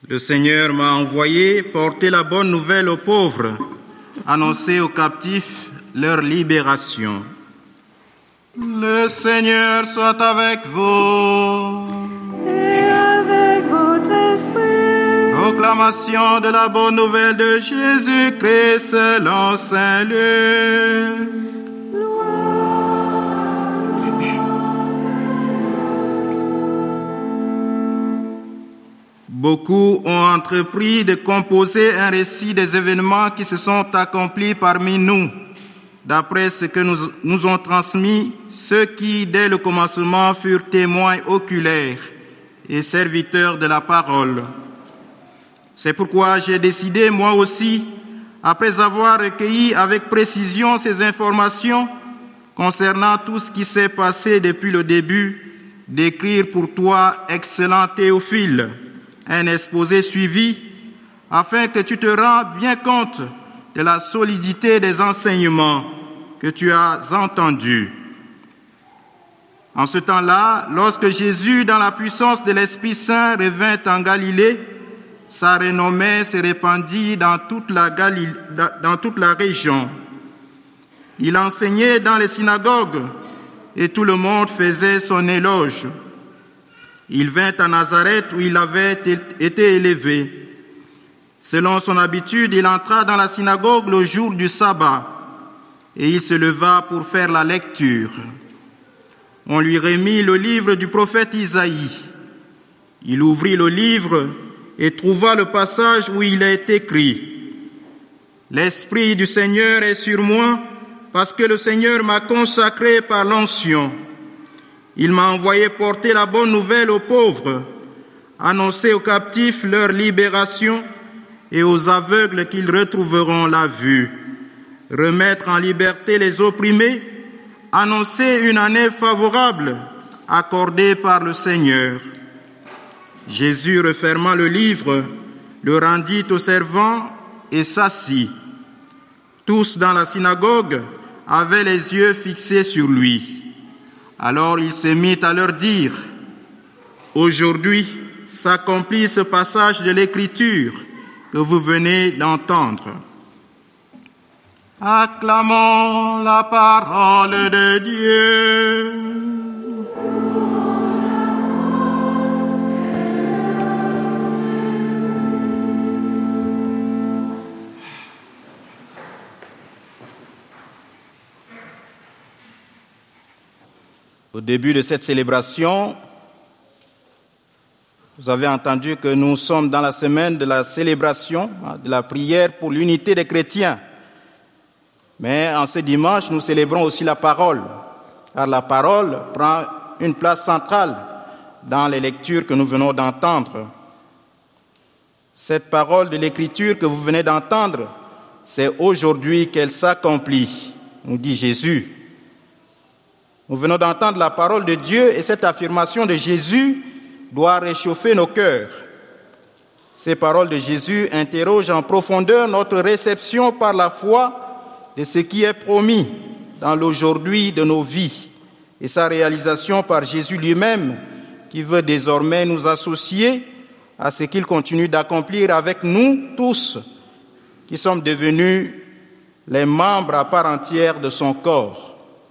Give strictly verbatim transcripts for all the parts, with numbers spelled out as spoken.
Le Seigneur m'a envoyé porter la bonne nouvelle aux pauvres, annoncer aux captifs leur libération. Le Seigneur soit avec vous. Et avec votre esprit. Proclamation de la bonne nouvelle de Jésus-Christ selon Saint Luc. Beaucoup ont entrepris de composer un récit des événements qui se sont accomplis parmi nous, d'après ce que nous, nous ont transmis ceux qui, dès le commencement, furent témoins oculaires et serviteurs de la parole. C'est pourquoi j'ai décidé, moi aussi, après avoir recueilli avec précision ces informations concernant tout ce qui s'est passé depuis le début, d'écrire pour toi, excellent Théophile, un exposé suivi, afin que tu te rendes bien compte de la solidité des enseignements que tu as entendus. En ce temps-là, lorsque Jésus, dans la puissance de l'Esprit Saint, revint en Galilée, sa renommée se répandit dans toute la Galilée, dans toute la région. Il enseignait dans les synagogues et tout le monde faisait son éloge. Il vint à Nazareth où il avait été élevé. Selon son habitude, il entra dans la synagogue le jour du sabbat et il se leva pour faire la lecture. On lui remit le livre du prophète Isaïe. Il ouvrit le livre et trouva le passage où il est écrit « L'Esprit du Seigneur est sur moi parce que le Seigneur m'a consacré par l'onction. Il m'a envoyé porter la bonne nouvelle aux pauvres, annoncer aux captifs leur libération et aux aveugles qu'ils retrouveront la vue, remettre en liberté les opprimés, annoncer une année favorable accordée par le Seigneur. » Jésus, refermant le livre, le rendit aux servants et s'assit. Tous dans la synagogue avaient les yeux fixés sur lui. Alors il se mit à leur dire « Aujourd'hui s'accomplit ce passage de l'Écriture que vous venez d'entendre. » Acclamons la parole de Dieu. Au début de cette célébration, vous avez entendu que nous sommes dans la semaine de la célébration, de la prière pour l'unité des chrétiens. Mais en ce dimanche, nous célébrons aussi la parole, car la parole prend une place centrale dans les lectures que nous venons d'entendre. Cette parole de l'Écriture que vous venez d'entendre, c'est aujourd'hui qu'elle s'accomplit, nous dit Jésus. Nous venons d'entendre la parole de Dieu et cette affirmation de Jésus doit réchauffer nos cœurs. Ces paroles de Jésus interrogent en profondeur notre réception par la foi de ce qui est promis dans l'aujourd'hui de nos vies et sa réalisation par Jésus lui-même qui veut désormais nous associer à ce qu'il continue d'accomplir avec nous tous qui sommes devenus les membres à part entière de son corps.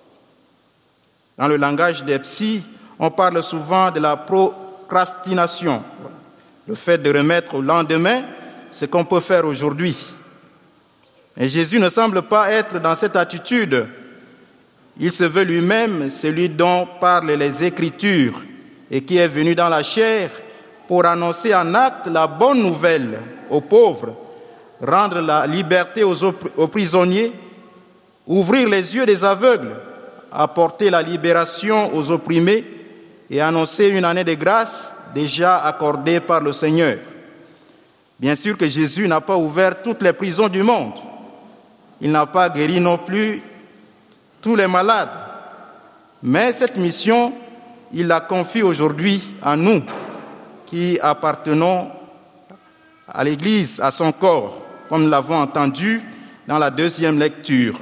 Dans le langage des psys, on parle souvent de la procrastination, le fait de remettre au lendemain ce qu'on peut faire aujourd'hui. Et Jésus ne semble pas être dans cette attitude. Il se veut lui-même celui dont parlent les Écritures et qui est venu dans la chair pour annoncer en acte la bonne nouvelle aux pauvres, rendre la liberté aux, aux prisonniers, ouvrir les yeux des aveugles, apporter la libération aux opprimés et annoncer une année de grâce déjà accordée par le Seigneur. Bien sûr que Jésus n'a pas ouvert toutes les prisons du monde. Il n'a pas guéri non plus tous les malades. Mais cette mission, il la confie aujourd'hui à nous qui appartenons à l'Église, à son corps, comme nous l'avons entendu dans la deuxième lecture.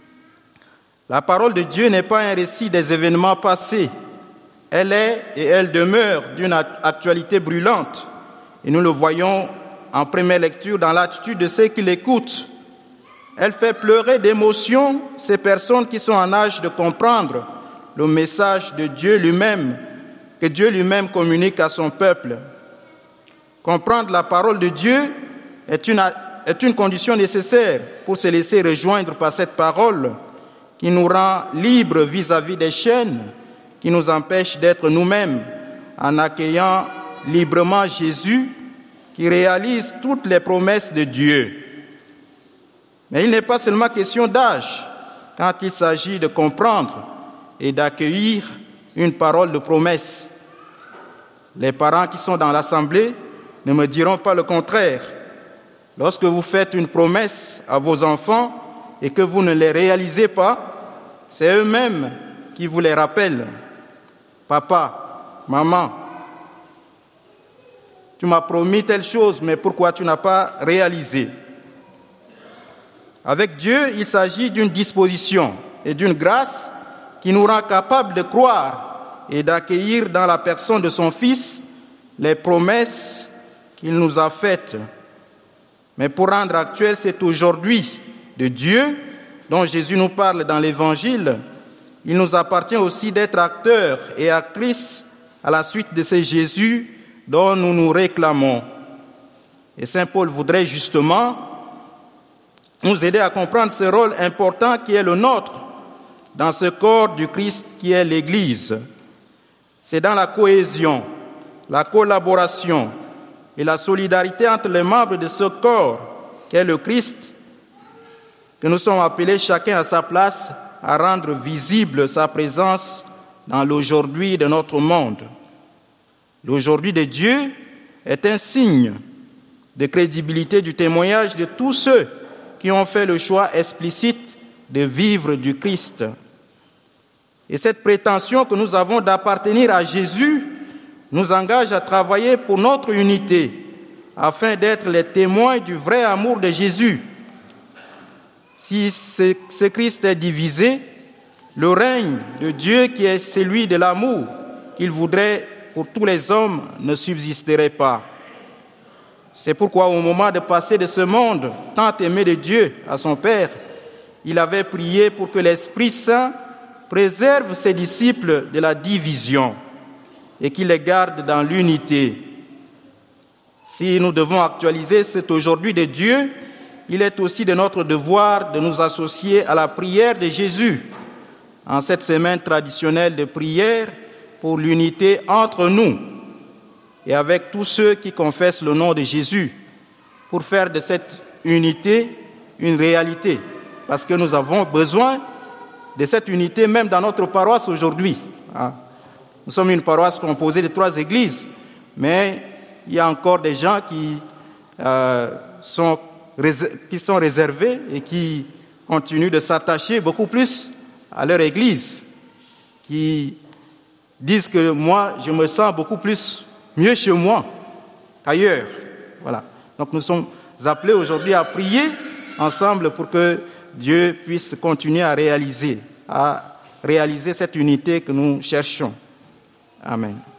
La parole de Dieu n'est pas un récit des événements passés. Elle est et elle demeure d'une actualité brûlante Et nous le voyons en première lecture dans l'attitude de ceux qui l'écoutent. Elle fait pleurer d'émotion ces personnes qui sont en âge de comprendre le message de Dieu lui-même, que Dieu lui-même communique à son peuple. Comprendre la parole de Dieu est une, est une condition nécessaire pour se laisser rejoindre par cette parole qui nous rend libres vis-à-vis des chaînes qui nous empêchent d'être nous-mêmes en accueillant librement Jésus qui réalise toutes les promesses de Dieu. Mais il n'est pas seulement question d'âge quand il s'agit de comprendre et d'accueillir une parole de promesse. Les parents qui sont dans l'assemblée ne me diront pas le contraire. Lorsque vous faites une promesse à vos enfants et que vous ne les réalisez pas, c'est eux-mêmes qui vous les rappellent. Papa, maman, tu m'as promis telle chose, mais pourquoi tu n'as pas réalisé? Avec Dieu, il s'agit d'une disposition et d'une grâce qui nous rend capables de croire et d'accueillir dans la personne de son Fils les promesses qu'il nous a faites. Mais pour rendre actuel cet aujourd'hui de Dieu dont Jésus nous parle dans l'Évangile, il nous appartient aussi d'être acteurs et actrices à la suite de ce Jésus dont nous nous réclamons. Et Saint Paul voudrait justement nous aider à comprendre ce rôle important qui est le nôtre dans ce corps du Christ qui est l'Église. C'est dans la cohésion, la collaboration et la solidarité entre les membres de ce corps qu'est le Christ que nous sommes appelés chacun à sa place à rendre visible sa présence dans l'aujourd'hui de notre monde. L'aujourd'hui de Dieu est un signe de crédibilité du témoignage de tous ceux qui ont fait le choix explicite de vivre du Christ. Et cette prétention que nous avons d'appartenir à Jésus nous engage à travailler pour notre unité, afin d'être les témoins du vrai amour de Jésus. Si ce, ce Christ est divisé, le règne de Dieu qui est celui de l'amour qu'il voudrait pour tous les hommes ne subsisterait pas. C'est pourquoi au moment de passer de ce monde tant aimé de Dieu à son Père, il avait prié pour que l'Esprit Saint préserve ses disciples de la division et qu'il les garde dans l'unité. Si nous devons actualiser cet aujourd'hui de Dieu, il est aussi de notre devoir de nous associer à la prière de Jésus en cette semaine traditionnelle de prière pour l'unité entre nous et avec tous ceux qui confessent le nom de Jésus, pour faire de cette unité une réalité, parce que nous avons besoin de cette unité même dans notre paroisse aujourd'hui. Nous sommes une paroisse composée de trois églises, mais il y a encore des gens qui, euh, sont, qui sont réservés et qui continuent de s'attacher beaucoup plus à leur église, qui disent que moi, je me sens beaucoup plus mieux chez moi qu'ailleurs. Voilà. Donc nous sommes appelés aujourd'hui à prier ensemble pour que Dieu puisse continuer à réaliser, à réaliser cette unité que nous cherchons. Amen.